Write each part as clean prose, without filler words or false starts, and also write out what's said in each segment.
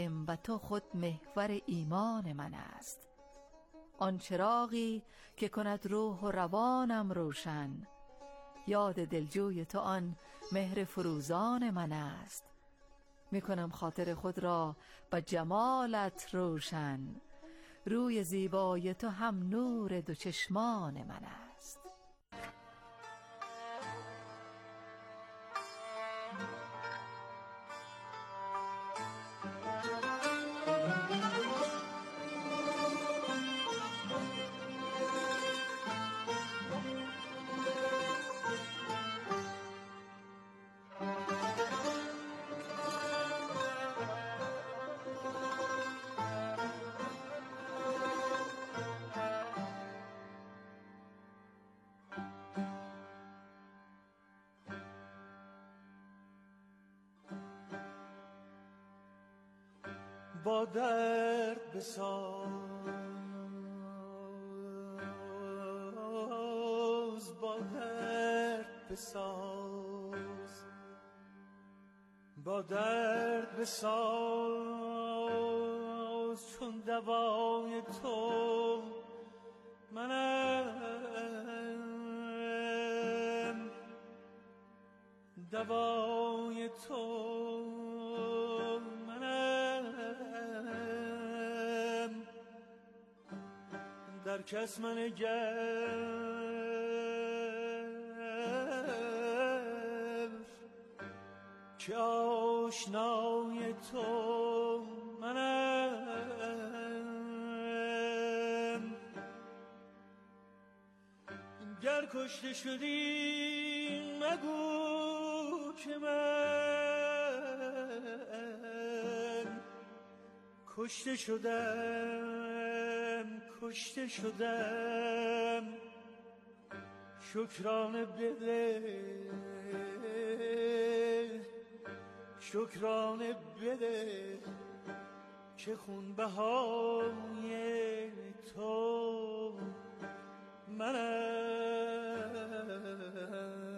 و تو خود محور ایمان من است. آن چراغی که کند روح و روانم روشن، یاد دلجوی تو آن مهر فروزان من است. میکنم خاطر خود را با جمالت روشن، روی زیبای تو هم نور دو چشمان من است. با درد بساز، با درد بساز، با درد بساز، چون دوای تو منم، دوای تو در کس منگر که آشنای تو منم. گر کشته شدی مگو که من کشته شدم، کشته شدم. شکرانه بده، شکرانه بده که خونبهای تو منم.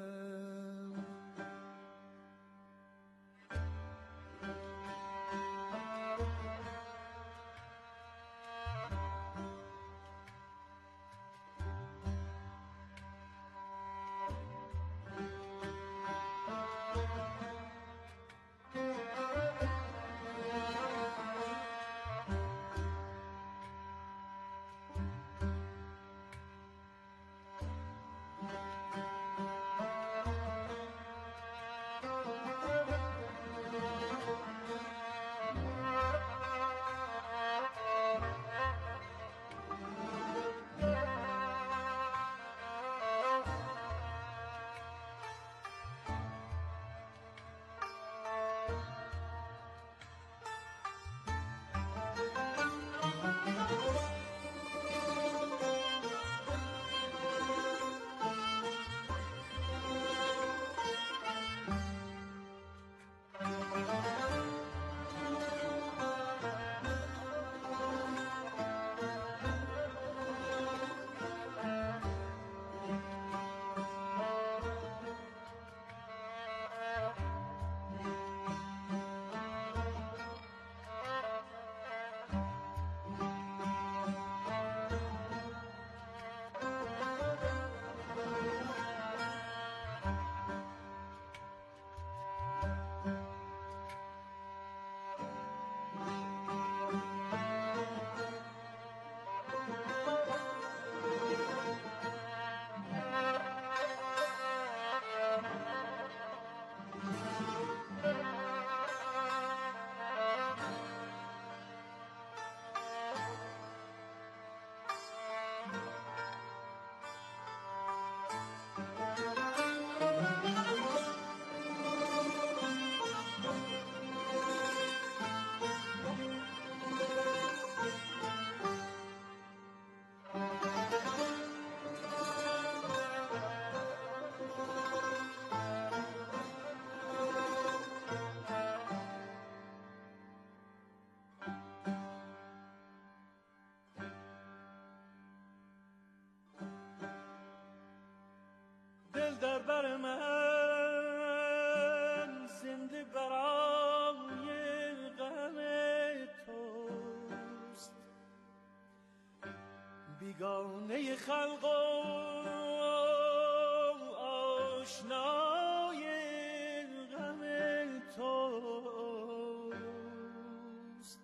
بیگانه خلق آشنای غم توست.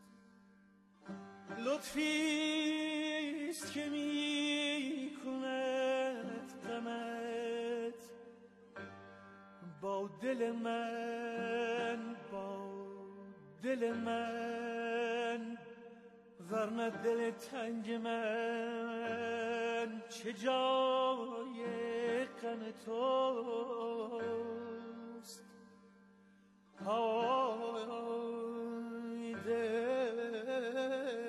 لطفیست که می کند غمت با دل من، با دل من، ورنه دل تنگ من چه جای غم توست. های دل،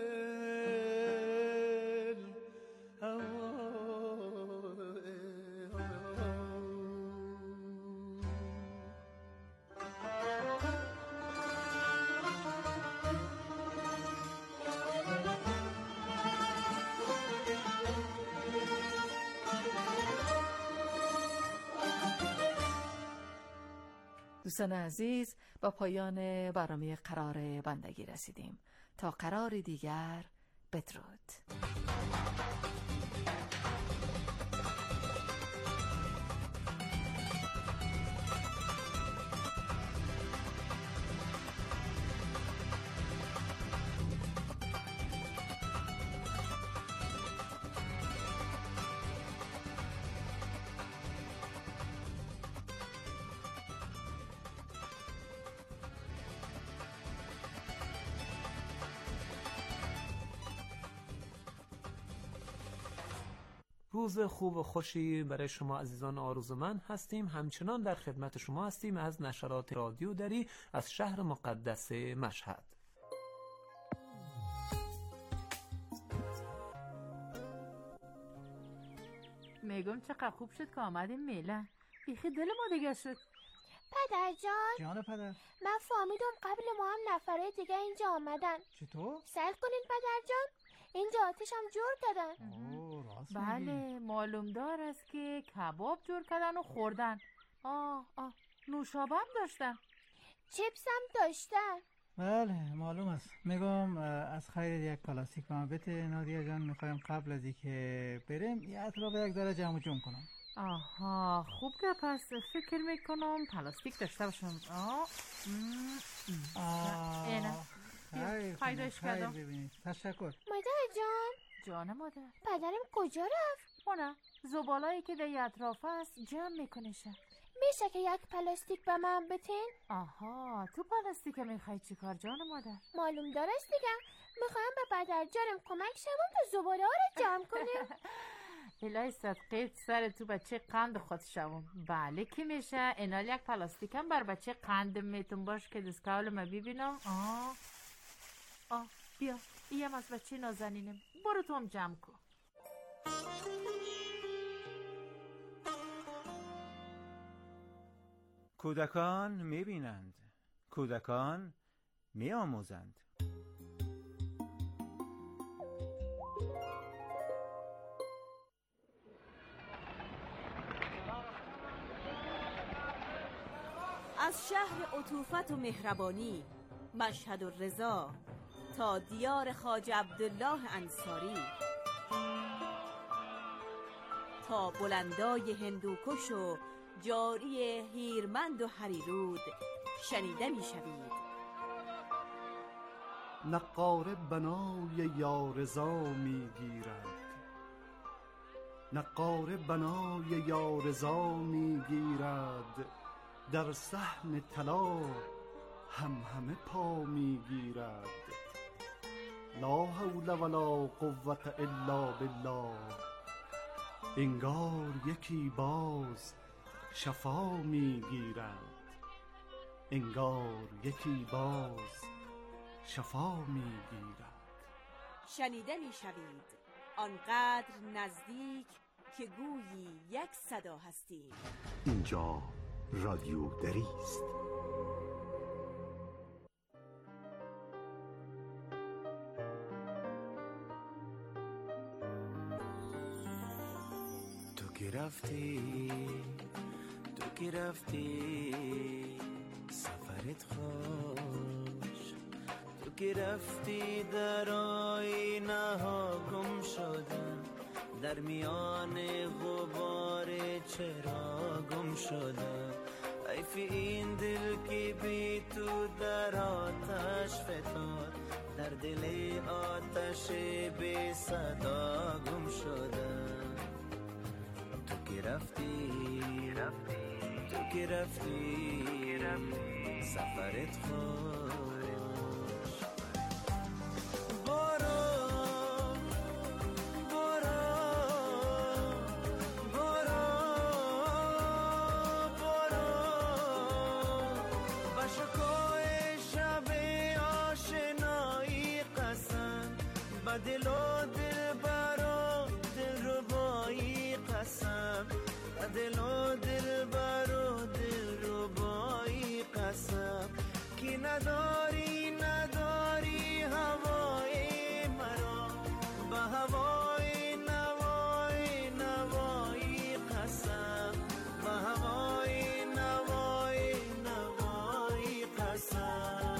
دوستان عزیز، با پایان برنامه قرار بندگی رسیدیم. تا قرار دیگر، بدرود. روز خوب و خوشی برای شما عزیزان آرزومند هستیم. همچنان در خدمت شما هستیم از نشرات رادیو دری از شهر مقدس مشهد. میگم چقدر خوب شد که آمدیم میلان. بیخی دل ما دیگه شد. پدر جان. جان پدر. من فهمیدم قبل ما هم نفرای دیگه اینجا آمدن. چطور؟ سر کنین پدر جان. اینجا آتش هم جور دادن. راست بله، معلوم دار است که کباب جور کردن و خوردن. نوشابه هم داشتن. چیپس هم داشتن. بله معلوم است. میگم از خرید یک پلاستیک به من بده نادیا جان. میخوایم قبل از اینکه بریم یه اطراف یک ذره جمع جور کنم. آها خوب که پس فکر میکنم پلاستیک داشته باشم. اینه پیداش کردم. ببینید. تشکر مادر جان. جان مادر. پدرم کجا رفت؟ اونه زبالایی که در اطراف است جمع میکنشه. میشه که یک پلاستیک به من بتین؟ آها تو پلاستیک میخوای چی کار جان مادر؟ معلوم دارست دیگه. میخوایم به پدر جانم کمک شوم تا زباله ها رو جمع کنیم. الهی صدقیت سر تو بچه قند خود شوم. بله که میشه. اینال یک پلاستیک هم بر بچه قند میتون باش که دستکاول ما ببینم. بیا ایم از بچه نازنینم. برو تو هم جمع کن. کودکان میبینند، کودکان میآموزند. از شهر عطوفت و مهربانی مشهد و رضا تا دیار خواجه عبدالله انصاری، تا بلندای هندوکش و جاری هیرمند و هریرود شنیده می شوید. نقاره بنای یارزا می گیرد، نقاره بنای یارزا می گیرد، در صحن طلا همه پا می گیرد. لا حول ولا قوة الا بالله. انگار یکی باز شفا می گیرد، انگار یکی باز شفا می گیرد. شنیده می شوید آنقدر نزدیک که گویی یک صدا هستید. اینجا رادیو دری است. تو که رفتی سفرت خوش، تو که رفتی در آینه ها گم شدم، در میان غبار چرا گم شدم. حیف این دل که بی تو در آتش فتاد، در دل آتش بی صدا گم شدم. تو که رفتی سفرت خوش. برو با شکوه شب آشنایی قسم، با دل و دل برا دل ربایی قسم، با دل و دل برا دل ربایی قسم. که نداری هوای مرا، با هوای نوایی قسم، با هوای نوایی قسم.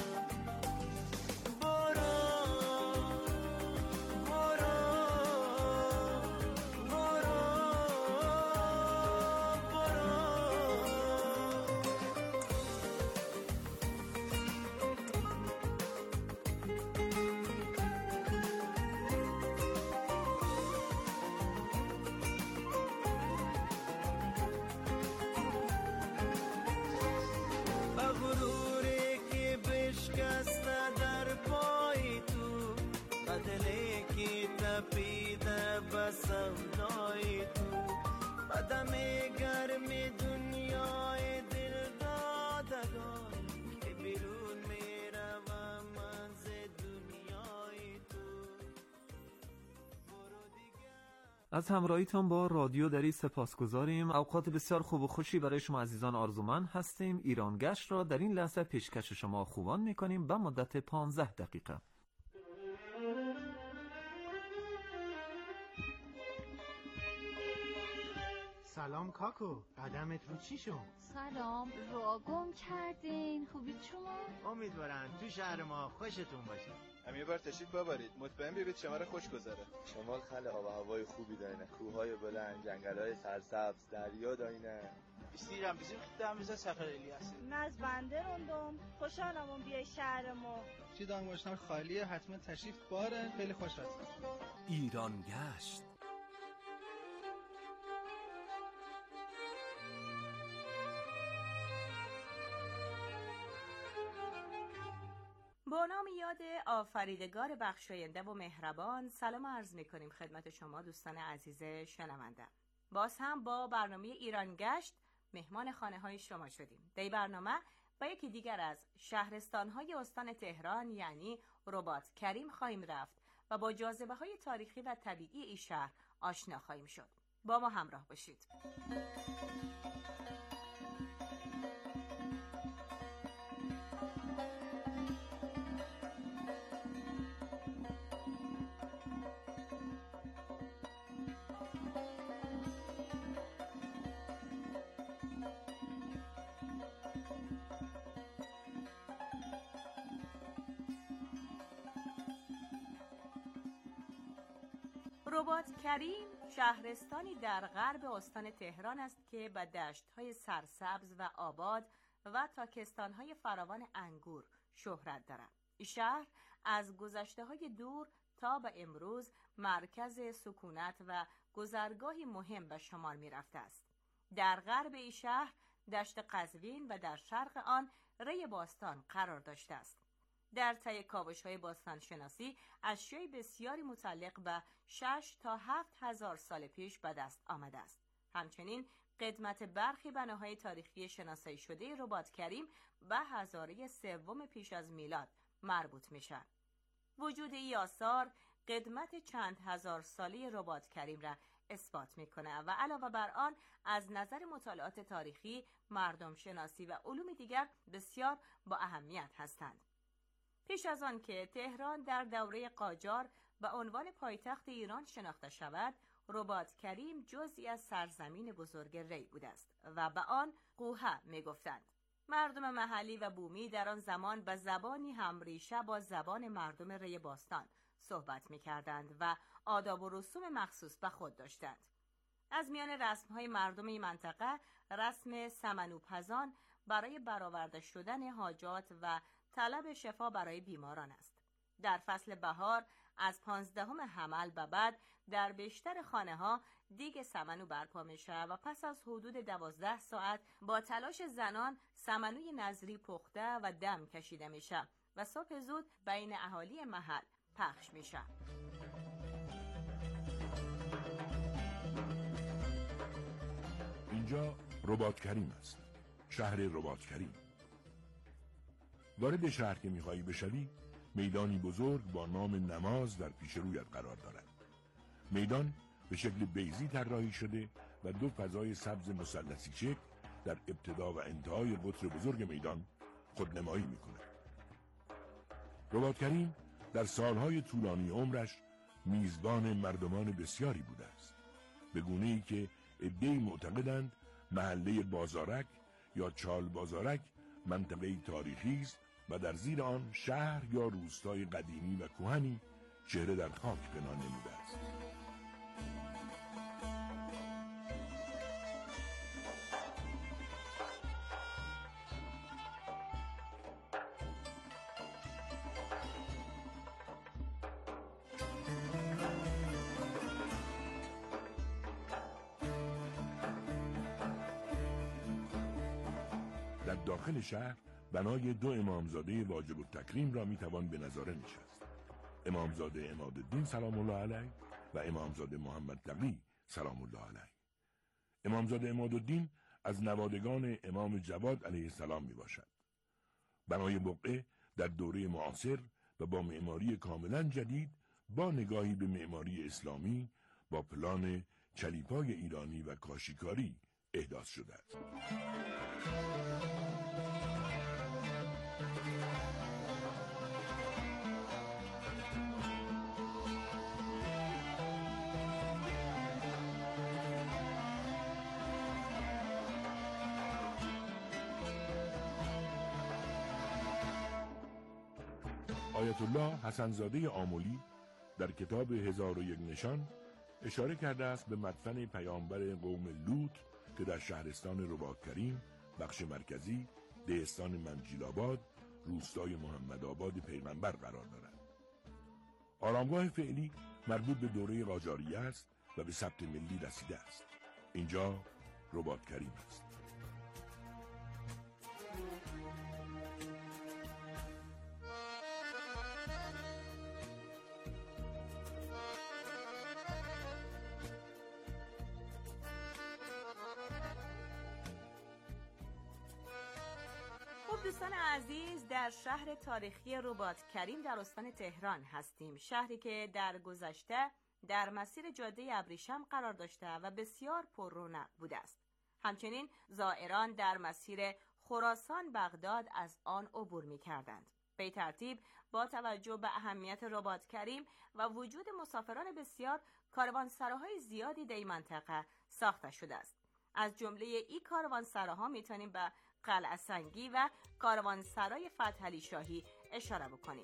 سودای تو بدم گرم دنیای دل دادگان، که بیرون میروم من ز دنیای تو. از همراهیتان با رادیو دری سپاسگزاریم. اوقات بسیار خوب و خوشی برای شما عزیزان آرزومند هستیم. ایرانگشت را در این لحظه پیشکش شما خوبان میکنیم به مدت 15 دقیقه. سلام کاکو، قدمت رو چی شد؟ سلام، رو گم کردین. خوبید شما؟ امیدوارم تو شهر ما خوشتون باشه. هم یه بار تشریف ببرید، مطمئن بیارید شمال خوش گذره. شمال خیلی آب و هوای خوبی داره، کوههای بلند، جنگل‌های سرسبز، دریا داینه. بسیرم خدام میز سفر الیاس. ناز بنده روندم، خوشحالم بیای شهر ما. چی دانگاشتن خالیه، حتما تشریف باره، خیلی خوش هستم. ایران گشت. با نام یاد آفریدگار بخشاینده و مهربان، سلام عرض می‌کنیم خدمت شما دوستان عزیز شنونده. باز هم با برنامه ایران گشت مهمان خانه‌های شما شدیم. در این برنامه با یکی دیگر از شهرستان‌های استان تهران یعنی رباط کریم خواهیم رفت و با جاذبه‌های تاریخی و طبیعی این شهر آشنا خواهیم شد. با ما همراه باشید. رباط کریم شهرستانی در غرب استان تهران است که به دشت‌های سرسبز و آباد و تاکستان‌های فراوان انگور شهرت دارد. این شهر از گذشته‌های دور تا به امروز مرکز سکونت و گذرگاهی مهم به شمار می‌رفته است. در غرب این شهر دشت قزوین و در شرق آن ری باستان قرار داشته است. در طی کاوش‌های باستانشناسی اشیای بسیاری متعلق به 6 تا 7 هزار سال پیش به دست آمده است. همچنین قدمت برخی بناهای تاریخی شناسایی شده رباط کریم به هزاره سوم پیش از میلاد مربوط میشن. وجود این آثار قدمت چند هزار سالی رباط کریم را اثبات میکنه و علاوه بر آن از نظر مطالعات تاریخی، مردم شناسی و علوم دیگر بسیار با اهمیت هستند. پیش از آن که تهران در دوره قاجار به عنوان پایتخت ایران شناخته شود، رباط کریم جزئی از سرزمین بزرگ ری بوده است و به آن قوهه میگفتند. مردم محلی و بومی در آن زمان به زبانی همریشه با زبان مردم ری باستان صحبت می‌کردند و آداب و رسوم مخصوص به خود داشتند. از میان رسم‌های مردم این منطقه رسم سمنوپزان برای برآورده شدن حاجات و طلب شفا برای بیماران است. در فصل بهار از 15 حمل به بعد در بیشتر خانه‌ها دیگ سمنو برپا میشه و پس از حدود 12 ساعت با تلاش زنان سمنوی نظری پخته و دم کشیده میشه و صبح زود بین اهالی محل پخش میشه. اینجا رباط کریم است، شهر رباط کریم. وارد شهر که میخوایی بشوی، میدانی بزرگ با نام نماز در پیش رویت قرار دارد. میدان به شکل بیضی طراحی شده و دو فضای سبز مثلثی شکل در ابتدا و انتهای قطر بزرگ میدان خودنمایی میکند. رباط کریم در سالهای طولانی عمرش میزبان مردمان بسیاری بوده است، به گونه‌ای که عده‌ای معتقدند محله بازارک یا چال بازارک منطقه تاریخی است و در زیر آن شهر یا روستای قدیمی و کهنی چهره در خاک پنهان نموده است. در داخل شهر بنای دو امامزاده واجب التکریم را میتوان به نظاره نشست. امامزاده عمادالدین سلام الله علیه و امامزاده محمد تقی سلام الله علیه. امامزاده عمادالدین از نوادگان امام جواد علیه السلام می باشد. بنای بقعه در دوره معاصر و با معماری کاملا جدید با نگاهی به معماری اسلامی با پلان چلیپای ایرانی و کاشیکاری احداث شده است. آیت الله حسن‌زاده آملی در کتاب 1001 نشان اشاره کرده است به مدفن پیامبر قوم لوط که در شهرستان رباط کریم، بخش مرکزی، دهستان منجیل‌آباد، روستای محمدآباد پیغمبر قرار دارد. آرامگاه فعلی مربوط به دوره قاجاریه است و به ثبت ملی رسیده است. اینجا رباط کریم است. دوستان عزیز، در شهر تاریخی رباط کریم در استان تهران هستیم. شهری که در گذشته در مسیر جاده ابریشم قرار داشته و بسیار پر رونق بوده است. همچنین زائران در مسیر خراسان بغداد از آن عبور می کردند. به این ترتیب با توجه به اهمیت رباط کریم و وجود مسافران بسیار، کاروانسراهای زیادی در این منطقه ساخته شده است. از جمله این کاروانسراها میتونیم به قلعه سنگی و کاروانسرای فتحعلی شاهی اشاره بکنیم.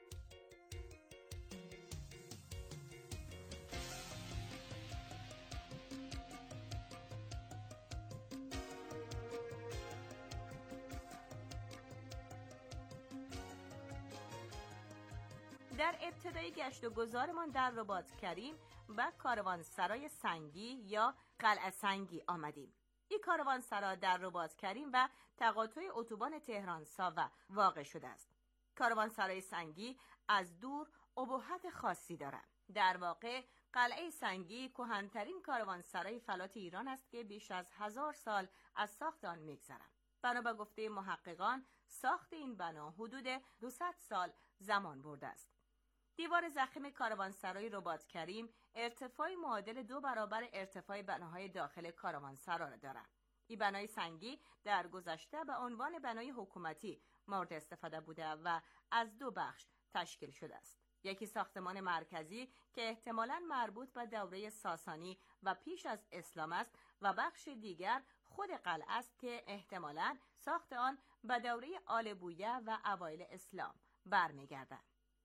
در ابتدای گشت و گذارمان در رباط کریم به کاروانسرای سنگی یا قلعه سنگی آمدیم. این کاروانسرا در رباط کریم و تقاطع اتوبان تهران ساوه واقع شده است. کاروانسرای سنگی از دور ابهت خاصی دارد. در واقع قلعه سنگی کهن‌ترین کاروانسرای فلات ایران است که بیش از 1000 سال از ساخت آن می‌گذرد. بنا به گفته محققان ساخت این بنا حدود 200 سال زمان برده است. دیوار ضخیم کاروانسرای رباط کریم ارتفاعی معادل 2 برابر ارتفاع بناهای داخل کاروانسرا را دارد. این بنای سنگی در گذشته به عنوان بنای حکومتی مورد استفاده بوده و از 2 بخش تشکیل شده است. یکی ساختمان مرکزی که احتمالاً مربوط به دوره ساسانی و پیش از اسلام است و بخش دیگر خود قلعه است که احتمالاً ساخت آن به دوره آل بویه و اوایل اسلام برمیگردد.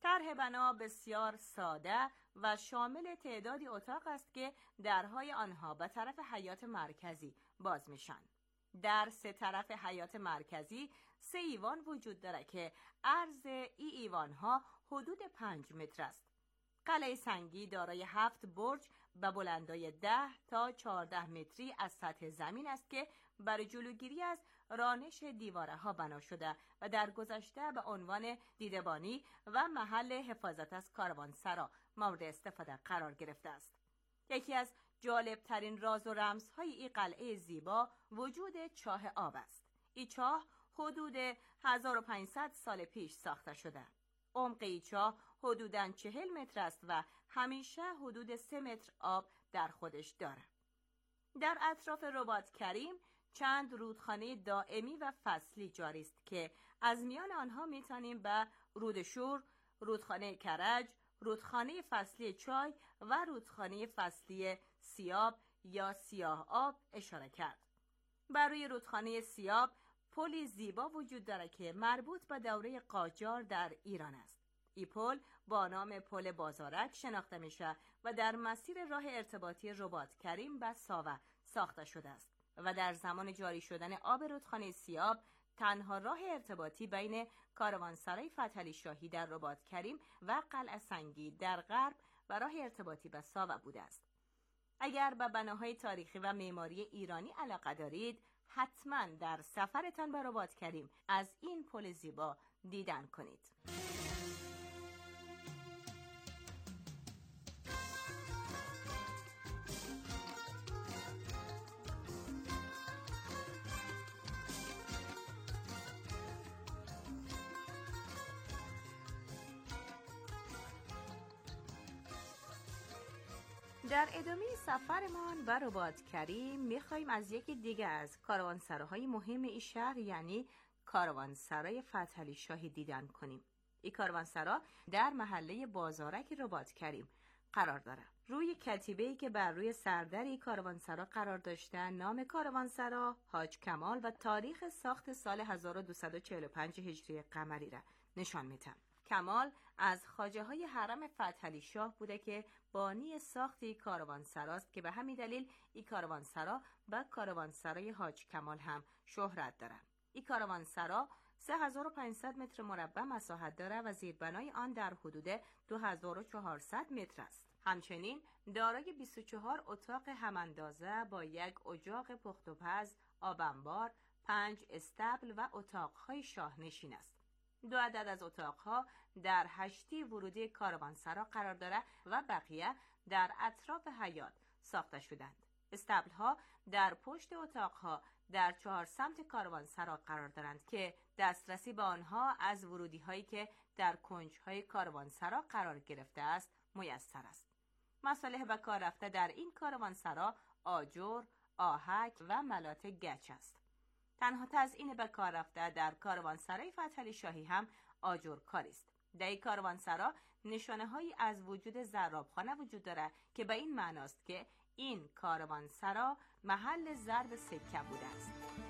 طرح بنا بسیار ساده و شامل تعدادی اتاق است که درهای آنها به طرف حیاط مرکزی باز میشن. در سه طرف حیاط مرکزی 3 ایوان وجود داره که عرض ایوانها حدود 5 متر است. قلعه سنگی دارای 7 برج و بلندای 10 تا 14 متری از سطح زمین است که برای جلوگیری از رانش دیواره ها بنا شده و در گذشته به عنوان دیدبانی و محل حفاظت از کاروانسرا مورد استفاده قرار گرفته است. یکی از جالب ترین راز و رمزهای این قلعه زیبا وجود چاه آب است. این چاه حدود 1500 سال پیش ساخته شده. عمق این چاه حدوداً 40 متر است و همیشه حدود 3 متر آب در خودش داره. در اطراف رباط کریم چند رودخانه دائمی و فصلی جاری است که از میان آنها میتونیم به رودشور، رودخانه کرج، رودخانه فصلی چای و رودخانه فصلی سیاب یا سیاه آب اشاره کرد. بر روی رودخانه سیاب پلی زیبا وجود دارد که مربوط به دوره قاجار در ایران است. این پل با نام پل بازارک شناخته میشه و در مسیر راه ارتباطی رباط کریم به ساوه ساخته شده است و در زمان جاری شدن آب رودخانه سیاب تنها راه ارتباطی بین کاروانسرای فتحعلی شاهی در رباط کریم و قلعه سنگی در غرب و راه ارتباطی به ساوه بوده است. اگر به بناهای تاریخی و معماری ایرانی علاقه دارید، حتما در سفرتان به رباط کریم از این پل زیبا دیدن کنید. در ادامه سفرمان به رباط کریم میخوایم از یکی دیگه از کاروانسراهای مهم این شهر یعنی کاروانسرای فتحعلی شاهی دیدن کنیم. این کاروانسرا در محله بازارک رباط کریم قرار داره. روی کتیبه‌ای که بر روی سردر کاروانسرا قرار داشته نام کاروانسرا، حاج کمال و تاریخ ساخت سال 1245 هجری قمری را نشان میده. کمال از خواجه‌های حرم فتحعلی شاه بوده که بانی ساخت این کاروانسراست که به همین دلیل این کاروانسرا به کاروانسرای حاج کمال هم شهرت داره. این کاروانسرا 3500 متر مربع مساحت داره و زیربنای آن در حدود 2400 متر است. همچنین دارای 24 اتاق هماندازه با یک اجاق پخت و پز، آب انبار، 5 استبل و اتاق‌های شاهنشین است. 2 عدد از اتاقها در هشتی ورودی کاروانسرا قرار داره و بقیه در اطراف حیاط ساخته شدند. استبل‌ها در پشت اتاقها در 4 سمت کاروانسرا قرار دارند که دسترسی به آنها از ورودی‌هایی که در کنج‌های کاروانسرا قرار گرفته است میسر است. مصالح به کار رفته در این کاروانسرا آجر، آهک و ملات گچ است. تنها تزیین به کار رفته در کاروانسرای فتحعلی شاهی هم آجر کاری است. در این کاروانسرا نشانه‌هایی از وجود زرابخانه وجود داره که به این معناست که این کاروانسرا محل ضرب سکه بوده است.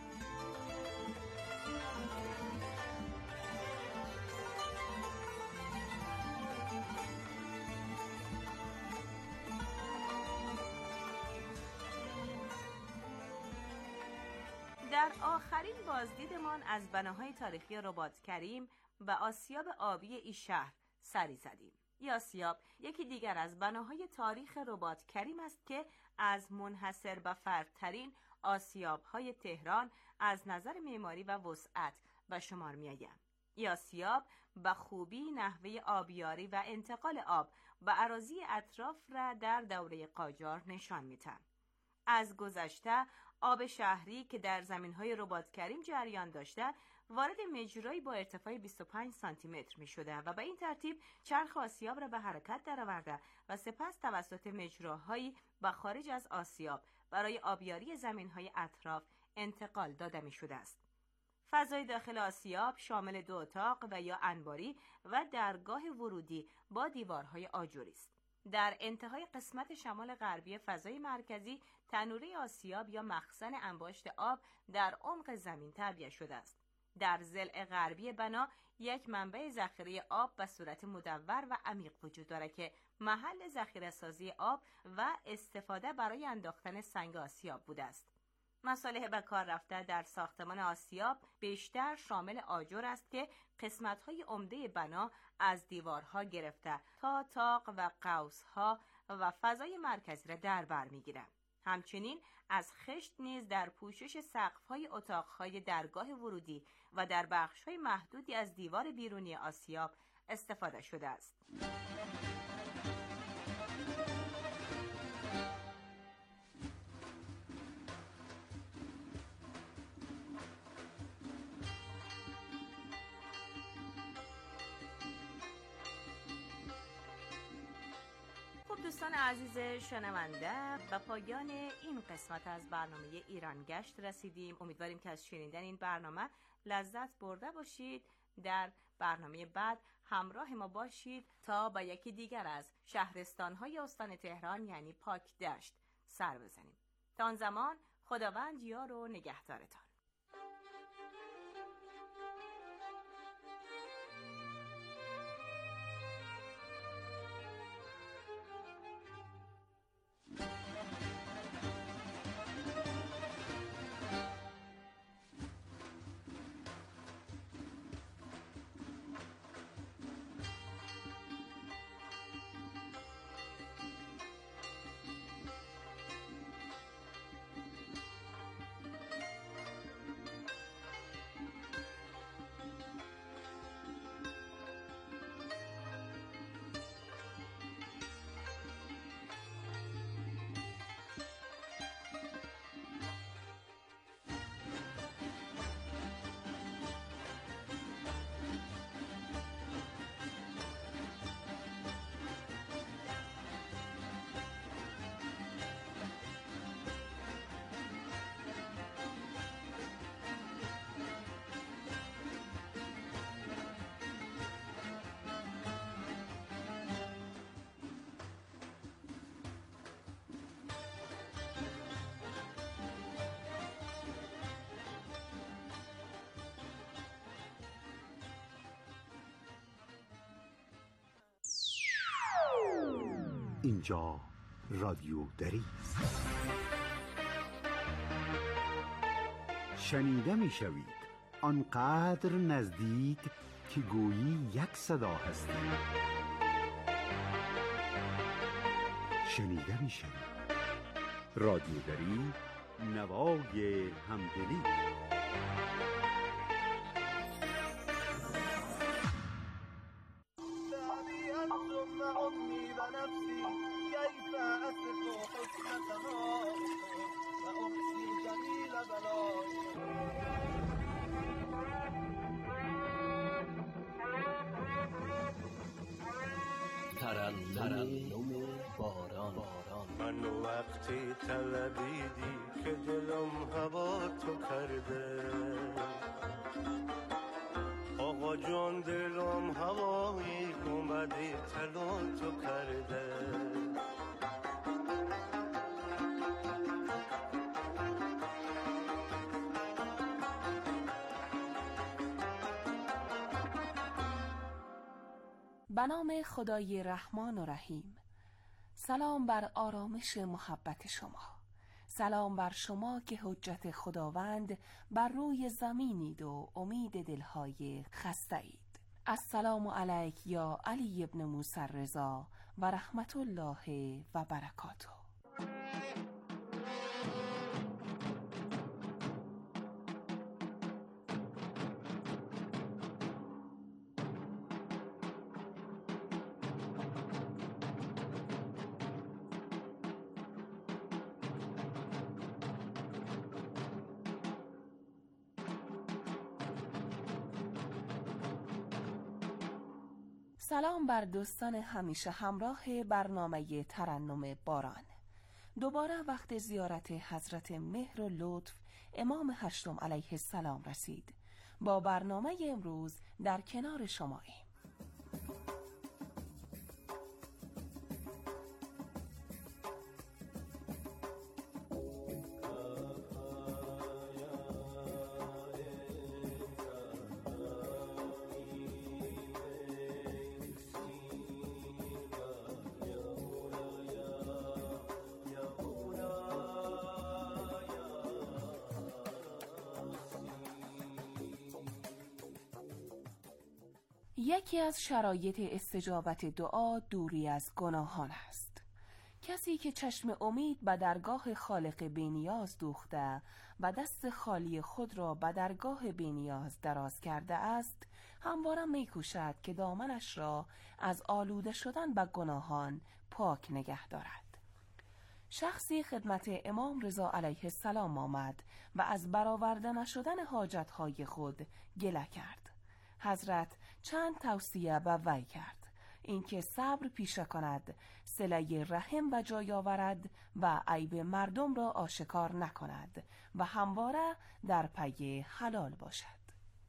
در آخرین بازدیدمان از بناهای تاریخی رباط کریم به آسیاب آبی این شهر سری زدیم. این آسیاب یکی دیگر از بناهای تاریخ رباط کریم است که از منحصر به فردترین آسیاب‌های تهران از نظر معماری و وسعت به شمار می‌آید. این آسیاب به خوبی نحوه آبیاری و انتقال آب به اراضی اطراف را در دوره قاجار نشان می‌دهد. از گذشته آب شهری که در زمین‌های رباط کریم جریان داشته وارد مجرایی با ارتفاع 25 سانتی متر می شده و به این ترتیب چرخ آسیاب را به حرکت درآورده و سپس توسط مجراهایی به خارج از آسیاب برای آبیاری زمین‌های اطراف انتقال داده می شده است. فضای داخل آسیاب شامل 2 اتاق و یا انباری و درگاه ورودی با دیوارهای آجوری است. در انتهای قسمت شمال غربی فضای مرکزی تنوره آسیاب یا مخزن انباشت آب در عمق زمین تعبیه شده است. در ضلع غربی بنا یک منبع ذخیره آب به صورت مدور و عمیق وجود دارد که محل ذخیره سازی آب و استفاده برای انداختن سنگ آسیاب بوده است. مصالح به کار رفته در ساختمان آسیاب بیشتر شامل آجر است که قسمت‌های عمده بنا از دیوارها گرفته تا طاق و قوس‌ها و فضای مرکزی را در بر می‌گیرد. همچنین از خشت نیز در پوشش سقف‌های اتاق‌های درگاه ورودی و در بخش‌های محدودی از دیوار بیرونی آسیاب استفاده شده است. دوستان عزیز شنونده، به پایان این قسمت از برنامه ایران گشت رسیدیم. امیدواریم که از شنیدن این برنامه لذت برده باشید. در برنامه بعد همراه ما باشید تا با یکی دیگر از شهرستان‌های استان تهران یعنی پاکدشت سر بزنیم. تا آن زمان خداوند یار و نگهدارتان. اینجا رادیو دری است. شنیده می شوید آنقدر نزدیک که گویی یک صدا هستید. شنیده می شوید رادیو دری، نوای همدلی. ترنم باران. من وقتی طلبیدی که دلم هوا تو کرده، آقا جان دلم هوایی اومدی طلا تو کرده. به نام خدای رحمان و رحیم. سلام بر آرامش محبت شما. سلام بر شما که حجت خداوند بر روی زمینید و امید دلهای خسته اید. السلام علیک یا علی ابن موسی رضا و رحمت الله و برکاته. سلام بر دوستان همیشه همراه برنامه ترنم باران. دوباره وقت زیارت حضرت مهر و لطف امام هشتم علیه السلام رسید. با برنامه امروز در کنار شماییم. یکی از شرایط استجابت دعا دوری از گناهان است. کسی که چشم امید به درگاه خالق بی‌نیاز دوخته و دست خالی خود را به درگاه بی‌نیاز دراز کرده است، همواره می‌کوشد که دامنش را از آلوده شدن به گناهان پاک نگه دارد. شخصی خدمت امام رضا علیه السلام آمد و از برآورده نشدن حاجتهای خود گله کرد. حضرت چند توصیه به وی کرد: اینکه صبر پیشه کند، صله رحم به جای آورد و عیب مردم را آشکار نکند و همواره در پی حلال باشد.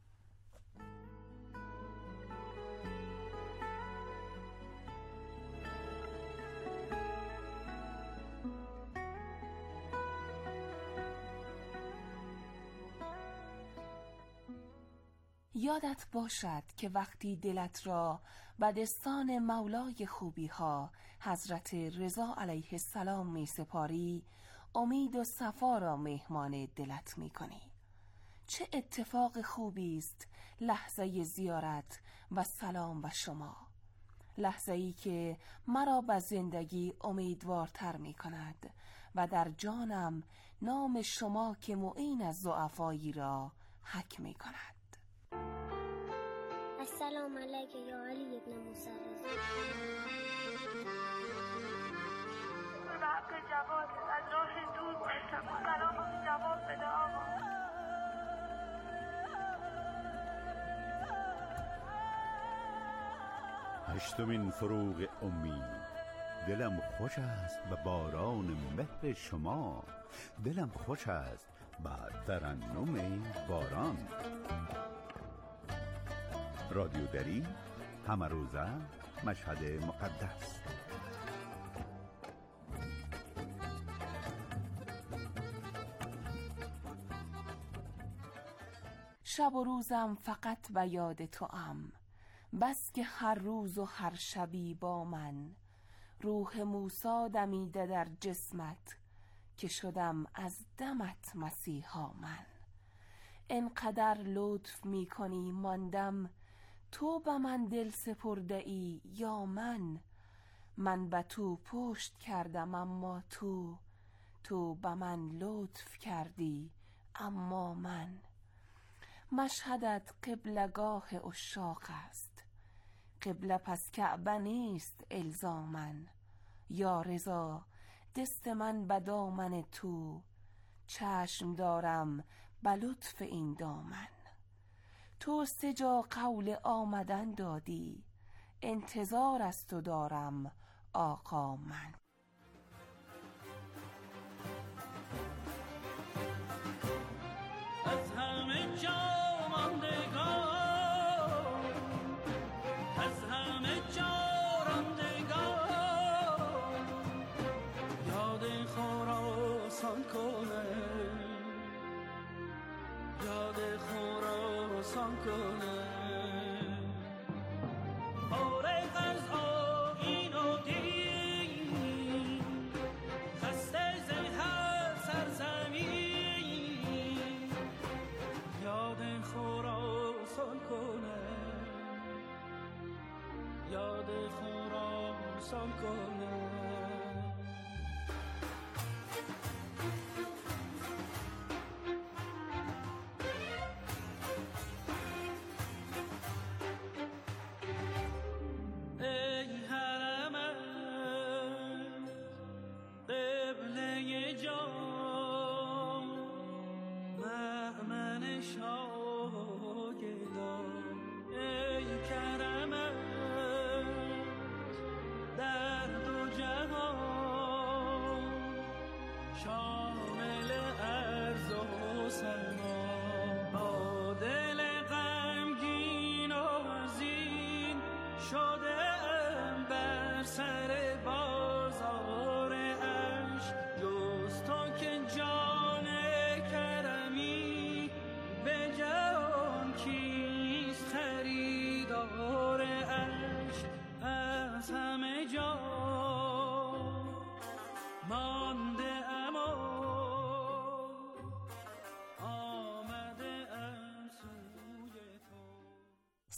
یادت باشد که وقتی دلت را به دستان مولای خوبی ها حضرت رضا علیه السلام می سپاری، امید و صفا را مهمان دلت می کنی. چه اتفاق خوبی است لحظه زیارت و سلام و شما، لحظه ای که مرا به زندگی امیدوارتر می کند و در جانم نام شما که معین از ضعفایی را حک می کند. السلام علیک یا علی ابن موسی رضا. به حق جواد از راه دور باشم، سلام جواب بده آقا. هشتمین فروغ امید. دلم خوش است به باران مهر شما، دلم خوش است به ترنم باران. رادیو دری، همه روزه، مشهد مقدس. شب و روزم فقط به یاد توام، بس که هر روز و هر شبی با من. روح موسی دمیده در جسمت، که شدم از دمت مسیحا من. انقدر لطف می کنی ماندم، تو به من دل سپرده ای یا من به تو پشت کردم اما تو به من لطف کردی اما من. مشهدت قبلگاه عشاق است، قبله پس کعبه نیست الزاماً. یا رضا دست من به دامن تو، چشم دارم به لطف این دامن. تو 3 جا قول آمدن دادی، انتظار از تو دارم آقا من. از همه جا ماندگار، از همه جا راندگار، یاد خراسان کنه، یاد خراسان کنه. آرق از آیین و دین، خسته ز هر سرزمین، یاد خراسان کنه، یاد خراسان کنه.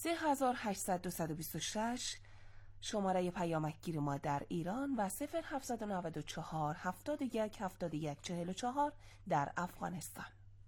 3826 شماره پیامکگیر ما در ایران و 0794 71 71 44 در افغانستان.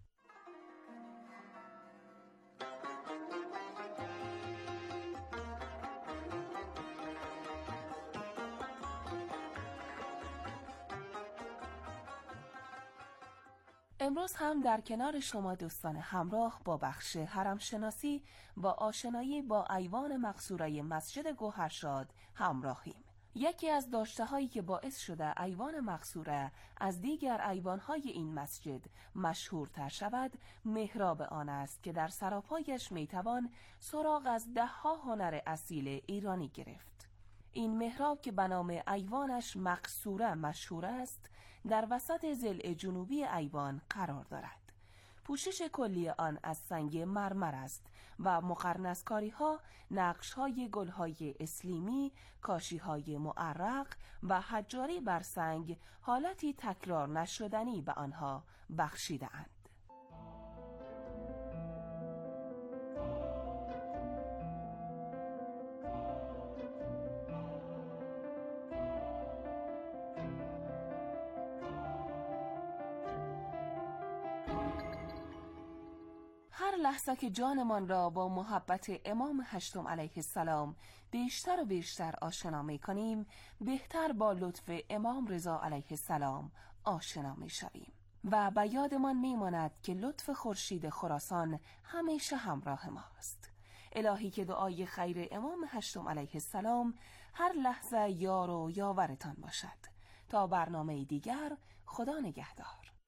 امروز هم در کنار شما دوستان همراه با بخش حرمشناسی و آشنایی با ایوان مقصوره مسجد گوهرشاد همراهیم. یکی از داشته‌هایی که باعث شده ایوان مقصوره از دیگر ایوان‌های این مسجد مشهورتر شود، محراب آن است که در سراپایش میتوان سراغ از 10 هنر اصیل ایرانی گرفت. این محراب که به نام ایوانش مقصوره مشهور است، در وسط ضلع جنوبی ایوان قرار دارد. پوشش کلی آن از سنگ مرمر است و مقرنس‌کاری‌ها، نقش‌های گل‌های اسلیمی، کاشی‌های معرق و حجاری بر سنگ حالتی تکرار نشدنی به آنها بخشیده‌اند. هر لحظه که جانمان را با محبت امام هشتم علیه السلام بیشتر و بیشتر آشنا می کنیم، بهتر با لطف امام رضا علیه السلام آشنا می شویم و به یادمان می ماند که لطف خورشید خراسان همیشه همراه ماست. الهی که دعای خیر امام هشتم علیه السلام هر لحظه یار و یاورتان باشد. تا برنامه دیگر، خدا نگهدار.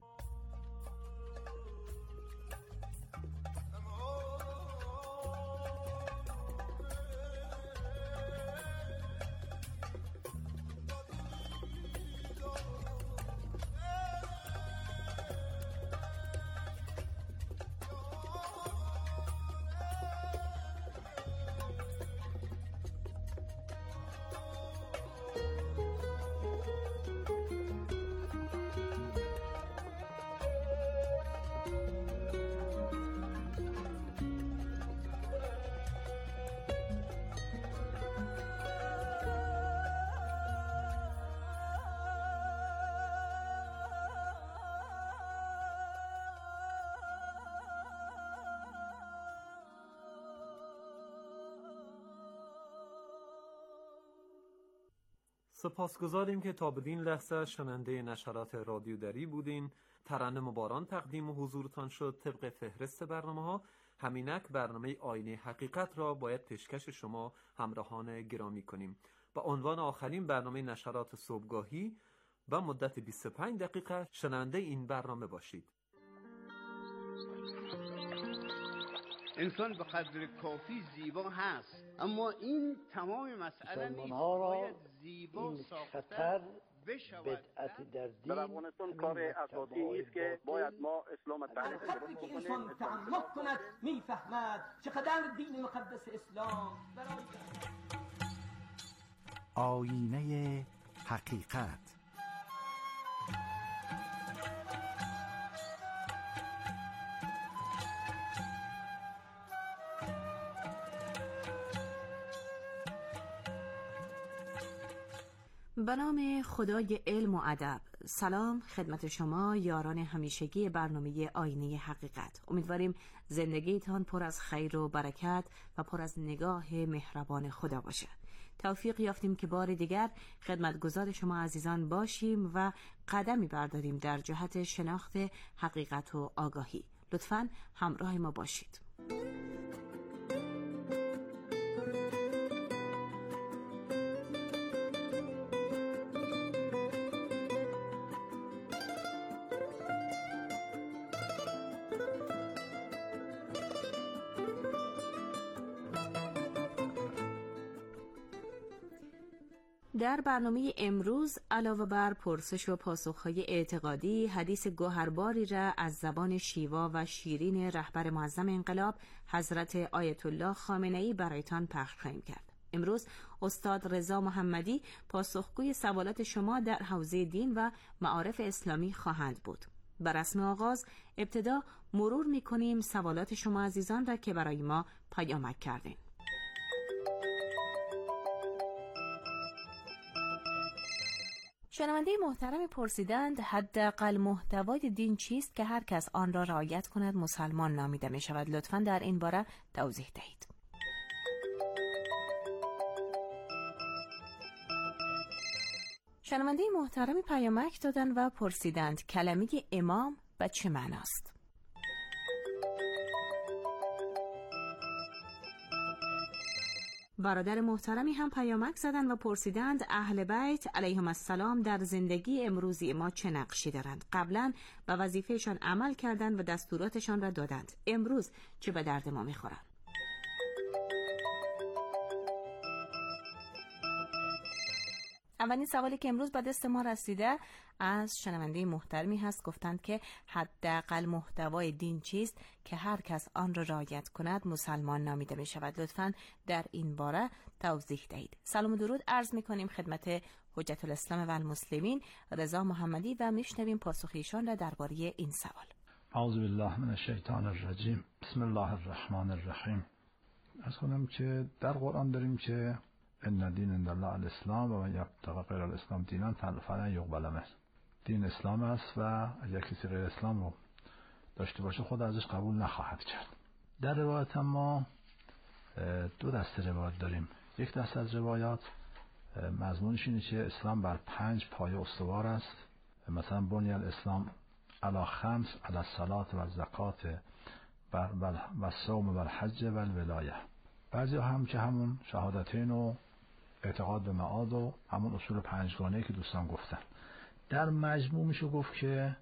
سپاسگزاریم که تا بدین لحظه شنونده نشرات رادیو دری بودین. ترنم باران تقدیم حضورتان شد. طبق فهرست برنامه‌ها، همینک برنامه آینه حقیقت را باید پیشکش شما همراهان گرامی کنیم. با عنوان آخرین برنامه نشرات صبحگاهی و مدت 25 دقیقه شنونده این برنامه باشید. انسان به قدر کافی زیبا هست، اما این تمام مسئله نیست. باید زیبا ساختن بشود. بدعت در دین در افغانستان کار اساسی است که باید ما اسلام تعریف کنیم. وقتی که انسان تعمق کند میفهمد چقدر دین مقدس اسلام برای آینه حقیقت. به نام خدای علم و ادب. سلام خدمت شما یاران همیشگی برنامه آینه حقیقت. امیدواریم زندگیتان پر از خیر و برکت و پر از نگاه مهربان خدا باشه. توفیق یافتیم که بار دیگر خدمتگزار شما عزیزان باشیم و قدمی برداریم در جهت شناخت حقیقت و آگاهی. لطفاً همراه ما باشید. در برنامه امروز علاوه بر پرسش و پاسخ‌های اعتقادی، حدیث گوهرباری را از زبان شیوا و شیرین رهبر معظم انقلاب حضرت آیت الله خامنه‌ای برایتان پخش خواهیم کرد. امروز استاد رضا محمدی پاسخگوی سوالات شما در حوزه دین و معارف اسلامی خواهند بود. بر رسم آغاز ابتدا مرور می‌کنیم سوالات شما عزیزان را که برای ما پیامک کردین. شنونده محترمی پرسیدند حداقل محتوای دین چیست که هر کس آن را رعایت کند مسلمان نامیده می شود؟ لطفاً در این باره توضیح دهید. شنونده محترمی پیامک دادند و پرسیدند کلمه امام به چه معناست؟ برادر محترمی هم پیامک زدند و پرسیدند اهل بیت علیهم السلام در زندگی امروزی ما چه نقشی دارند؟ قبلا به وظیفهشان عمل کردند و دستوراتشان را دادند، امروز چه به درد ما میخورند؟ اولین سوالی که امروز به دست ما رسیده از شنونده محترمی هست. گفتند که حداقل محتوای دین چیست که هر کس آن را رعایت کند مسلمان نامیده می شود؟ لطفاً در این باره توضیح دهید. سلام و درود عرض می کنیم خدمت حجت الاسلام و المسلمین رضا محمدی و میشنویم پاسخ ایشان را درباره این سوال. اعوذ بالله من الشیطان الرجیم. بسم الله الرحمن الرحیم. از کنم که در قرآن داریم که ان دین عند الله الاسلام و من یبتغی غیر الاسلام دینا فلن یقبل منه. دین اسلام است و اگر کسی غیر اسلام رو داشته باشه خدا ازش قبول نخواهد کرد. در روایت ما دو دسته روایت داریم. یک دسته از روایات مضمونش اینه که اسلام بر 5 پایه استوار است. مثلا بنی الاسلام علی 5 علی الصلاة و الزکات و الصوم و الحج و الولایه. بعضی هم که همون شهادتین و اعتقاد به معاد و همون اصول 5گانه‌ای که دوستان گفتن. در مجموع میشه گفت که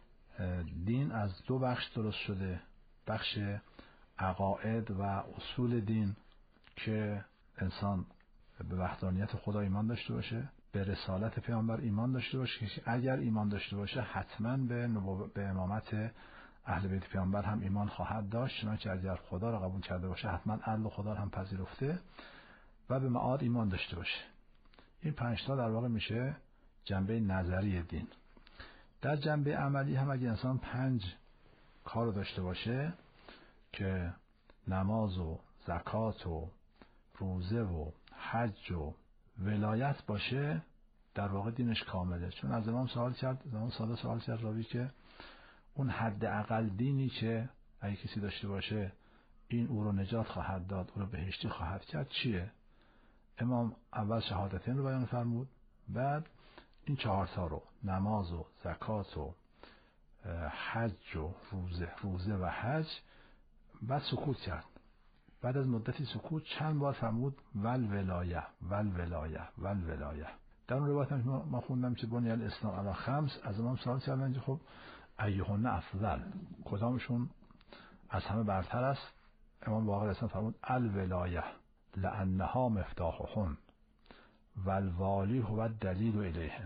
دین از 2 بخش درست شده. بخش عقاید و اصول دین که انسان به وحدانیت خدا ایمان داشته باشه، به رسالت پیامبر ایمان داشته باشه که اگر ایمان داشته باشه حتما به امامت اهل بیت پیامبر هم ایمان خواهد داشت، چنانچه اگر خدا را قبول کرده باشه حتما عدل خدا را هم پذیرفته و به معاد ایمان داشته باشه. این 5 تا در واقع میشه جنبه نظری دین. در جنبه عملی هم اگه انسان 5 کار رو داشته باشه که نماز و زکات و روزه و حج و ولایت باشه، در واقع دینش کامله. چون از امام سوال کرد راوی که اون حداقل دینی که اگه کسی داشته باشه این او رو نجات خواهد داد، او رو بهشتی خواهد کرد چیه؟ امام اول شهادتین رو بیان فرمود، بعد این 4 تا رو نماز و زکات و حج و روزه و حج، بعد سکوت کرد. بعد از مدتی سکوت چند بار فرمود والولایه. در اون روایت ما خوندم که بنی الاسلام علی 5. از امام سوال کردن که خب ایهن افضل، کدامشون از همه برتر است؟ امام باقر اسلام فرمود الولایه لانها مفتاحهن والوالی هو الدلیل الیهن.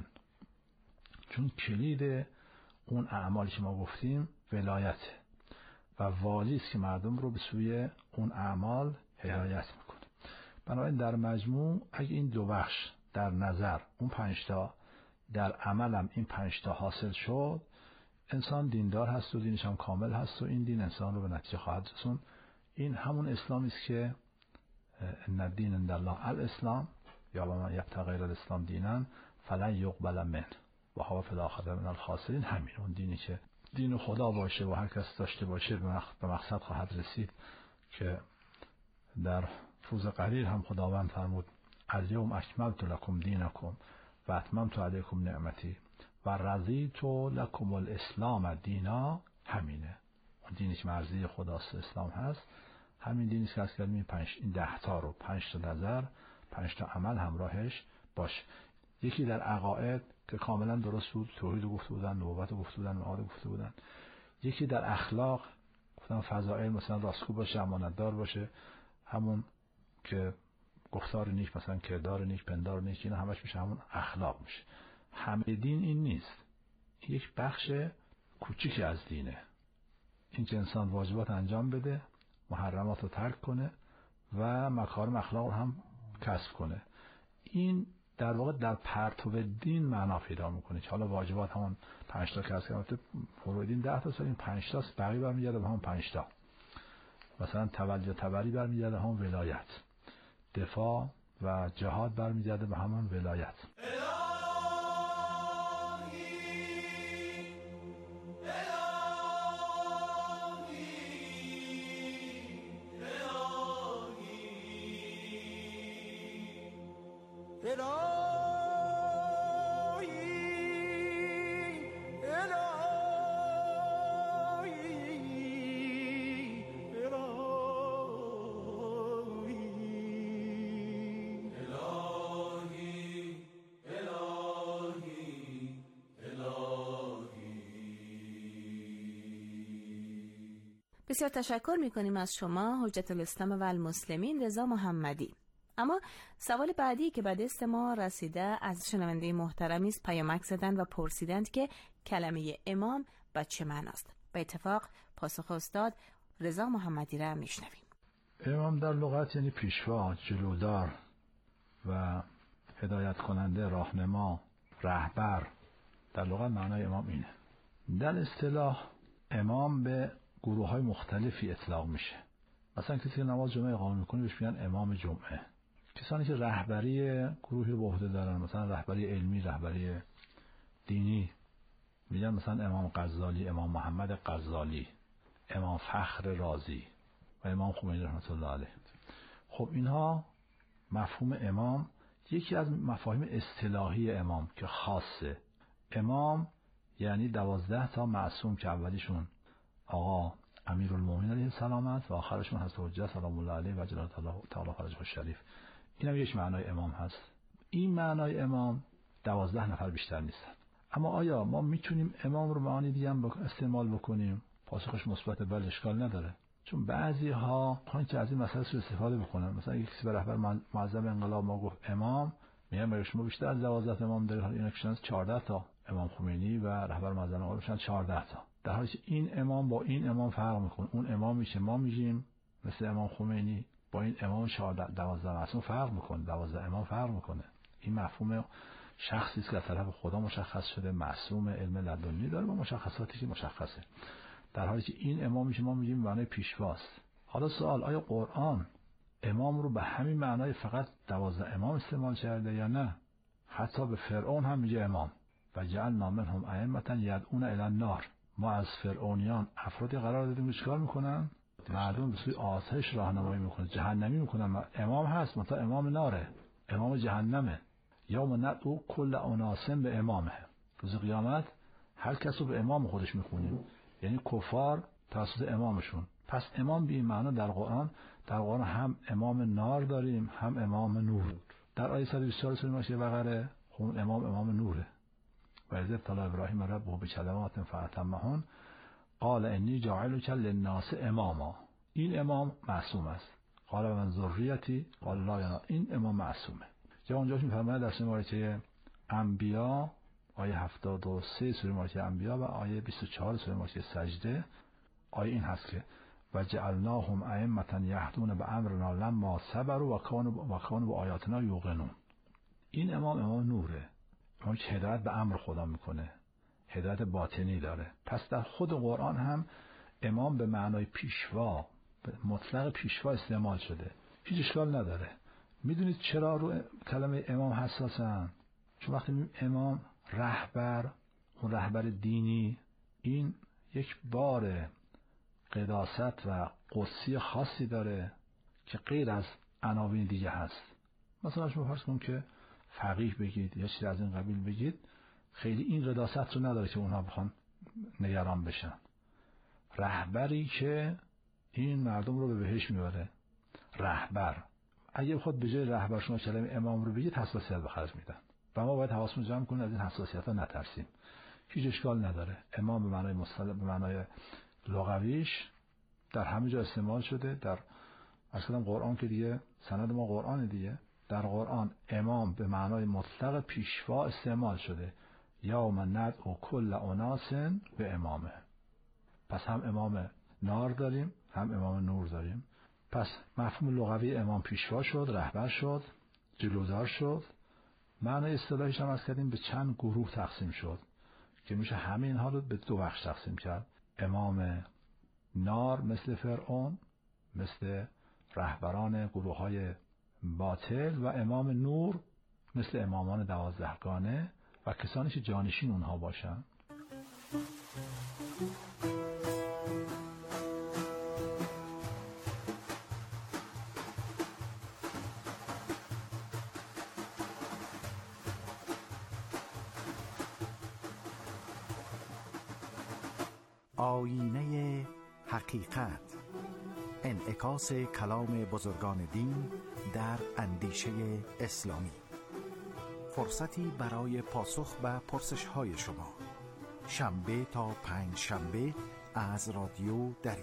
چون کلید اون اعمالی که ما گفتیم ولایت و والی است که مردم رو به سوی اون اعمال هدایت میکنه. بنابراین در مجموع اگه این 2 بخش در نظر اون 5 تا در عملم این 5 تا حاصل شد، انسان دیندار هست و دینش هم کامل هست و این دین انسان رو به نتیجه خواهد رسوند. این همون اسلامی است که ان الدین عند الله الاسلام یا من یبتغی غیر الاسلام دینا فلن یقبل منه و هو فی الاخره من الخاسرین. همین اون دینی که دین خدا باشه و هر کس داشته باشه به مقصد خواهد رسید که در روز قریر هم خداوند فرمود الیوم اکملت لکم دینکم و اتممت علیکم نعمتی و رضیت لکم الاسلام دینا. همینه اون دینی که مرضی خداست، اسلام هست. همین دینی که از کردیم این 10 تا رو 5 تا نظر 5 تا عمل همراهش باشه. یکی در عقاید که کاملا درست بود، توحید رو گفته بودن، نبوت رو گفته بودن، معاد رو گفته بودن. یکی در اخلاق گفتن فضائل، مثلا راستگو باشه، امانتدار باشه، همون که گفتار نیک، مثلا کردار نیک، پندار نیک، اینا همش میشه همون اخلاق میشه. همه دین این نیست، یک بخش کوچیکی از دینه. این که انسان واجبات انجام بده، محرمات رو ترک کنه و مکارم اخلاق رو هم کسب کنه. این در واقع در پرتو دین معنا پیدا میکنه که حالا واجبات همون 5 تا کسب کنه، فروع دین 10 تا، این 5 تاست، بقیه برمیگرده به همون 5 تا. مثلا تولی و تبری برمیگرده همون ولایت، دفاع و جهاد برمیگرده به همون ولایت. بسیار تشکر میکنیم از شما حجت الاسلام و المسلمین رضا محمدی. اما سوال بعدی که به دست ما رسیده از شنونده محترمی است پیامک زدن و پرسیدند که کلمه امام به چه معناست. به اتفاق پاسخ استاد رضا محمدی را میشنویم. امام در لغت یعنی پیشوا، جلودار و هدایت کننده، راهنما، رهبر. در لغت معنای امام اینه. در اصطلاح امام به گروه‌های مختلفی اطلاق میشه. مثلا کسی که نماز جمعه اقامه میکنه بهش میگن امام جمعه. کسانی که رهبری گروهی رو به عهده دارن، مثلا رهبری علمی، رهبری دینی، میگن مثلا امام غزالی، امام محمد غزالی، امام فخر رازی و امام خمینی رحمت الله علیه. خب اینها مفهوم امام یکی از مفاهیم اصطلاحی امام که خاصه. امام یعنی 12 تا معصوم که اولیشون آقا امیرالمومنین علیه السلام و آخرشون حضرت حجت سلام الله علیه و جلال تعالی فرجه الشریف. این هم یک معنای امام هست. این معنای امام 12 نفر بیشتر نیستن. اما آیا ما میتونیم امام رو معانی دیگه هم استعمال بکنیم؟ پاسخش مثبت، بله، اشکال نداره. چون بعضی ها خواهن که از این مسئله سوء استفاده بکنن. مثلا یک کسی به رهبر معظم انقلاب ما گفت امام، میگن برای شما بیشتر از 12 امام دارید. حالا اینا کشن 14 تا امام خمینی و رهبر معظم انقلاب میشن 14 تا. در حالی که این امام با این امام فرق میکنه. اون امام میشه ما میشیم مثل امام خمینی، با این امام 12 معصوم فرق میکنه. 12 امام فرق میکنه. این مفهوم شخصی است که از طرف خدا مشخص شده، معصوم، علم لدنی داره با مشخصاتی که مشخصه. در حالی که این امام میشه ما میگیم معنای پیشواست. حالا سوال، آیا قرآن امام رو به همین معنای فقط 12 امام استعمال کرده یا نه؟ حتی به فرعون هم میگه امام. و جعلنا منهم ائمة یدعون الی النار. ما از فرعونیان افرادی قرار دادیم که چیکار میکنن؟ مردم به سوی آتش راهنمایی میکنن، جهنمی میکنن. امام هست، مثلا امام ناره، امام جهنمه. یوم ندعو کل اناس به امامه. روز قیامت هر کس رو به امام خودش میخونیم، یعنی کفار توسط امامشون. پس امام به این معنا در قرآن هم امام نار داریم، هم امام نور. در آیه 124 سوره مائده بقره خون امام نوره. و اذ ابتلی ابراهیم ربه بکلمات فاتمهن قال انی جاعلک للناس اماما. این امام معصوم است. قال من ذریتی قال لا ینا. این امام معصومه. یا اونجاش میفرماید در سوره مائده انبیا آیه 73 سوره مائده انبیا و آیه 24 سوره مائده سجده، آیه این هست که و جعلناهم ائمة یهدون بامرنا لما صبروا و کانوا بآیاتنا یوقنون. این امام نوره، اون که هدایت به امر خدا میکنه، هدایت باطنی داره. پس در خود قرآن هم امام به معنای پیشوا، مطلق پیشوا استعمال شده. هیچ اشکال نداره. میدونید چرا رو کلمه امام حساسن؟ چون وقتی امام رهبر، اون رهبر دینی، این یک بار قداست و قدسی خاصی داره که غیر از عناوین دیگه هست. مثلا شما فرض کنید که فقیه بگید یا چیزی از این قبیل بگید، خیلی این قداست رو نداره که اونها بخوان نگران بشن. رهبری که این مردم رو به بهشت میبره، رهبر. اگه بخواد به جای رهبر شما کلمه امام رو بگید، حساسیت به خرج میدن و ما باید حواسمون جمع کنیم از این حساسیت‌ها نترسیم. هیچ اشکال نداره. امام به معنای مصطلح، به معنای لغویش در همه جا استعمال شده. در اصلا قرآن که دیگه سند ما قرآن دیگه، در قرآن امام به معنای مطلق پیشوا استعمال شده. یوم ندعو کل اناس به امامه. پس هم امام نار داریم، هم امام نور داریم. پس مفهوم لغوی امام پیشوا شد، رهبر شد، جلودار شد. معنای اصطلاحیش هم از کردیم به چند گروه تقسیم شد که میشه همه اینها رو به دو بخش تقسیم کرد. امام نار مثل فرعون، مثل رهبران گروه‌های باطل، و امام نور مثل امامان 12گانه و کسانی که جانشین اونها باشن. آینه حقیقت، انعکاس کلام بزرگان دین در اندیشه اسلامی. فرصتی برای پاسخ به پرسش‌های شما، شنبه تا پنج شنبه از رادیو دری.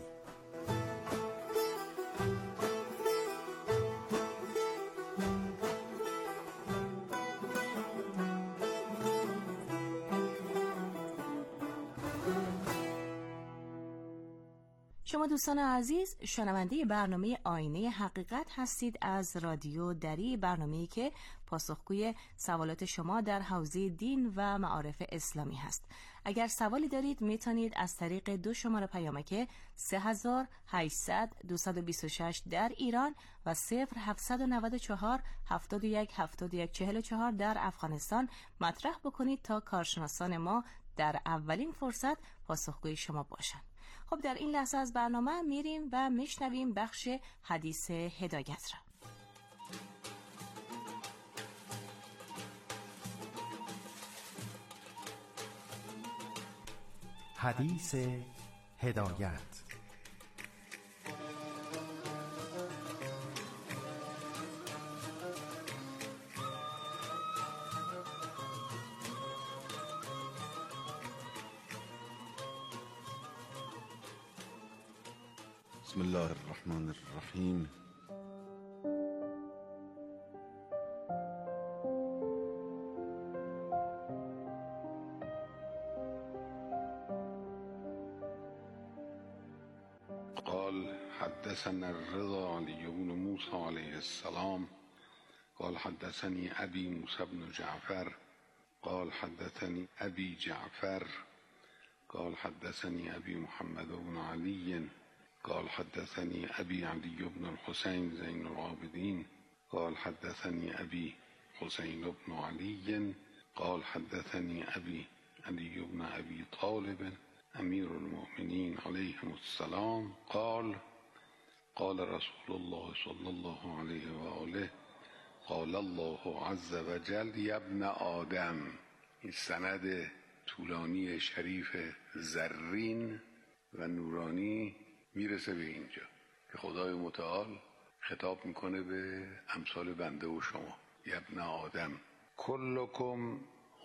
شما دوستان عزیز شنونده برنامه آینه حقیقت هستید از رادیو دری، برنامه‌ای که پاسخگوی سوالات شما در حوزه دین و معارف اسلامی هست. اگر سوالی دارید میتونید از طریق 2 شماره پیامک 3800-226 در ایران و 0794-71-71-44 در افغانستان مطرح بکنید تا کارشناسان ما در اولین فرصت پاسخگوی شما باشند. خب در این لحظه از برنامه میریم و میشنویم بخش حدیث هدایت را. حدیث هدایت. بسم الله الرحمن الرحیم. قال حدثنا الرضا علی بن موسی علیه السلام قال حدثني ابي موسى بن جعفر قال حدثني ابي جعفر قال حدثني ابي محمد بن علي قال حدثني أبي علي بن الحسين زين العابدين قال حدثني أبي حسين بن علي قال حدثني أبي علي بن أبي طالب أمير المؤمنين عليهم السلام قال قال رسول الله صلى الله عليه وآله قال الله عز وجل يا ابن آدم. این سند طولانی شریف زرین و نورانی میرسه به اینجا که خدای متعال خطاب میکنه به امثال بنده و شما. یا ابن آدم کلکم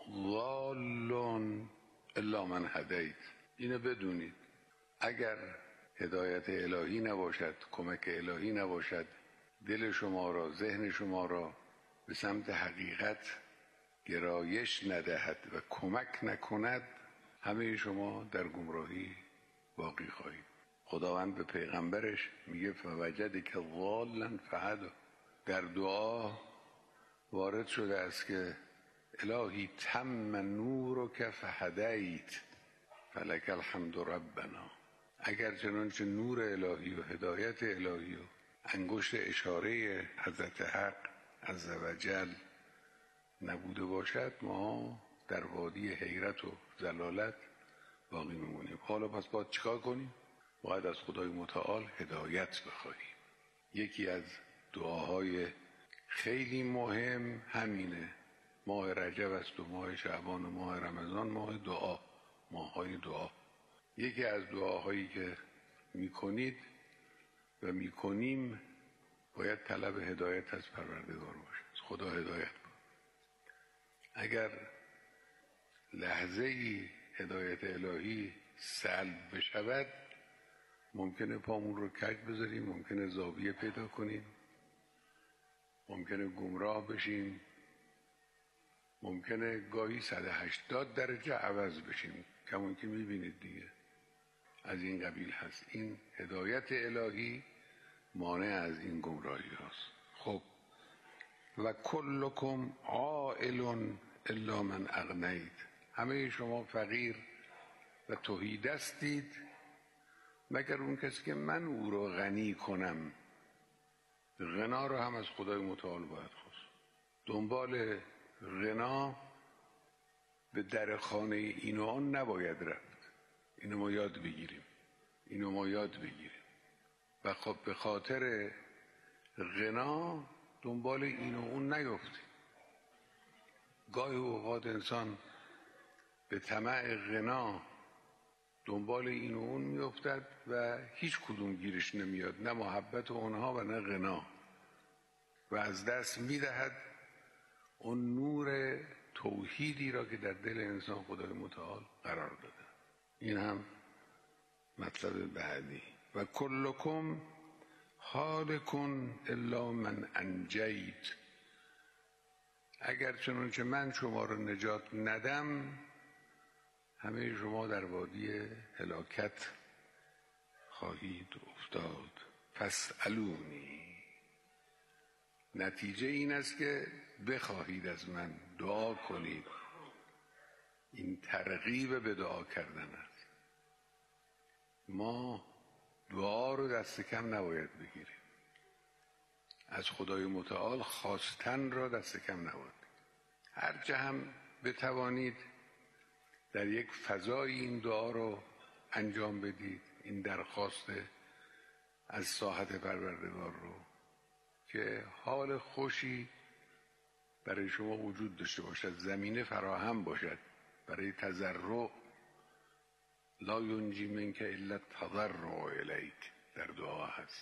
ضال الا من هدیت. اینو بدونید اگر هدایت الهی نباشد، کمک الهی نباشد، دل شما را، ذهن شما را به سمت حقیقت گرایش ندهد و کمک نکند، همه شما در گمراهی باقی خواهید. خداوند به پیغمبرش میگه فوجد که ضالا فهدا. در دعا وارد شده است که الهی تم نورک فهدیت فلک الحمد ربنا. اگر چنانچه نور الهی و هدایت الهی و انگشت اشاره حضرت حق عزوجل نبوده باشد، ما در وادی حیرت و ضلالت باقی میمونیم. حالا پس باید چیکار کنیم؟ باید از خدای متعال هدایت بخواهیم. یکی از دعاهای خیلی مهم همینه. ماه رجب است و ماه شعبان و ماه رمضان ماه دعا، ماه‌های دعا. یکی از دعاهایی که میکنید و میکنیم باید طلب هدایت از پروردگار باشه، از خدا هدایت باشه. اگر لحظه‌ای هدایت الهی سلب بشود ممکنه پامون رو کج بذاریم، ممکنه زاویه پیدا کنیم، ممکنه گمراه بشیم، ممکنه گاهی 180 درجه عوض بشیم. کمون که میبینید دیگه از این قبیل هست. این هدایت الهی مانع از این گمراهی هست. خب و کلکم عائل الا من اغنیت. همه شما فقیر و تهی دستید مگر اون کسی که من او را غنی کنم. غنا را هم از خدای متعال باید خواست. دنبال غنا به در خانه این و آن نباید رفت. اینو ما یاد بگیریم. و خب به خاطر غنا دنبال این و اون نیفتیم. گاهی اوقات انسان به طمع غنا دنبال این و اون میافتد و هیچ کدوم گیرش نمیاد، نه محبت اونها و نه غنا، و از دست میدهد اون نور توحیدی را که در دل انسان خدای متعال قرار داده. این هم مطلب بعدی. و کلکم هالکن الا من انجیت، اگر چنانچه من شما را نجات ندم همه شما در وادی هلاکت خواهید افتاد. فاسألونی، نتیجه این است که بخواهید از من، دعا کنید. این ترغیب به دعا کردن است. ما دعا رو دست کم نباید بگیریم، از خدای متعال خواستن را دست کم نباید. هرچه هم بتوانید در یک فضای این دعا رو انجام بدید، این درخواست از ساحت پروردگار رو، که حال خوشی برای شما وجود داشته باشد، زمینه فراهم باشد برای تضرع. لا ینجی منک الا التضرع الیک در دعا هست.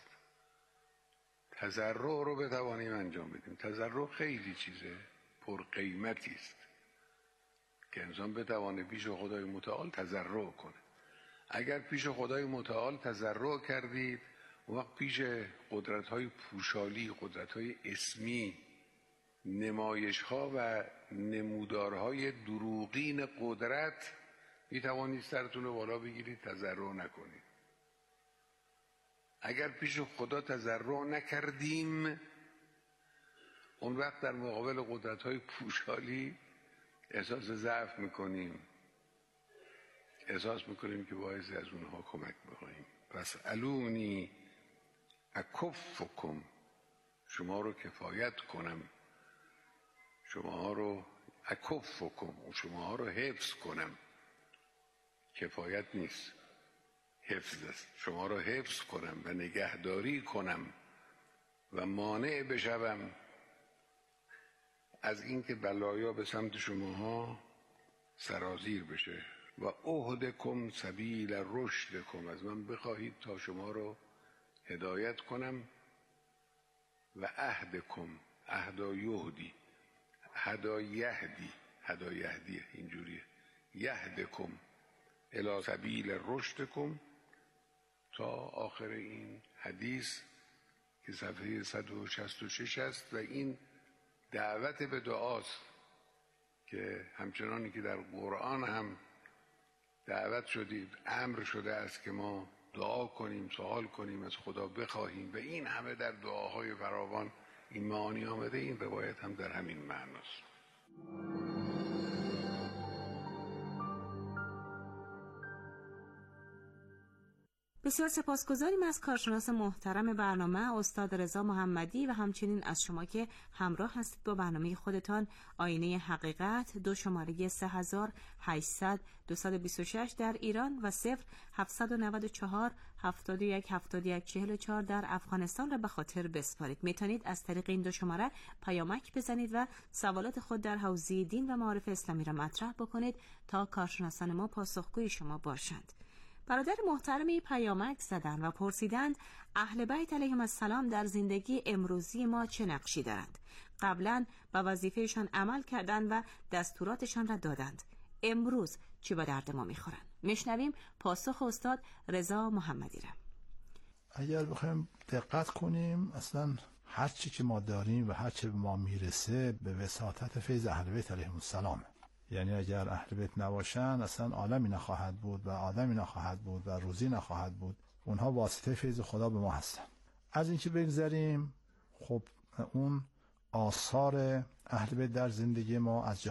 تضرع رو بتوانیم انجام بدیم. تضرع خیلی چیزه پر قیمتی است که انسان بتوانه پیش خدای متعال تضرع کنه. اگر پیش خدای متعال تضرع کردید، اون وقت پیش قدرت‌های پوشالی، قدرت‌های اسمی، نمایش‌ها و نمودارهای دروغین قدرت می‌توانید سرتون رو بالا بگیرید، تضرع نکنید. اگر پیش خدا تضرع نکردیم، اون وقت در مقابل قدرت‌های پوشالی احساس ضعف می‌کنیم، احساس می‌کنیم که باعث از اونها کمک بخواهیم. پس الونی اکفکم، شما رو کفایت کنم، شما رو اکفکم، شما رو حفظ کنم. کفایت نیست، حفظ است. شما رو حفظ کنم و نگهداری کنم و مانع بشوم از اینکه بلایا به سمت شماها سرازیر بشه. و اهدکم سبیل رشدکم، از من بخواهید تا شما رو هدایت کنم. و اهدکم، اهدا یهدی، هدا یهدی، هدا یهدی اینجوریه، یهدکم الی سبیل رشدکم، تا آخر این حدیث که صفحه 166 است. و این دعوت به دعاست که همچنانی که در قرآن هم دعوت شدید، امر شده است که ما دعا کنیم، سوال کنیم، از خدا بخواهیم، و این همه در دعاهای فراوان این معانی آمده. این روایت هم در همین معناست. بسیار سپاسگزاریم از کارشناس محترم برنامه استاد رضا محمدی و همچنین از شما که همراه هستید با برنامه خودتان آینه حقیقت. 2 شماره 3800 226 در ایران و 0794 71 71 44 در افغانستان را به خاطر بسپارید. میتونید از طریق این 2 شماره پیامک بزنید و سوالات خود در حوزه دین و معارف اسلامی را مطرح بکنید تا کارشناسان ما پاسخگوی شما باشند. برادر محترمی پیامک زدند و پرسیدند اهل بیت علیهم السلام در زندگی امروزی ما چه نقشی دارند؟ قبلا به وظیفهشان عمل کردند و دستوراتشان را دادند. امروز چی به درد ما میخورند؟ میشنویم پاسخ استاد رضا محمدی را. اگر بخوایم دقت کنیم، اصلا هر چی که ما داریم و هر چی به ما میرسه به وساطت فیض اهل بیت علیهم السلام. یعنی اگر اهل بیت نباشن اصلا عالمی نخواهد بود و آدمی نخواهد بود و روزی نخواهد بود. اونها واسطه فیض خدا به ما هستن. از این که بگذریم، خب اون آثار اهل بیت در زندگی ما از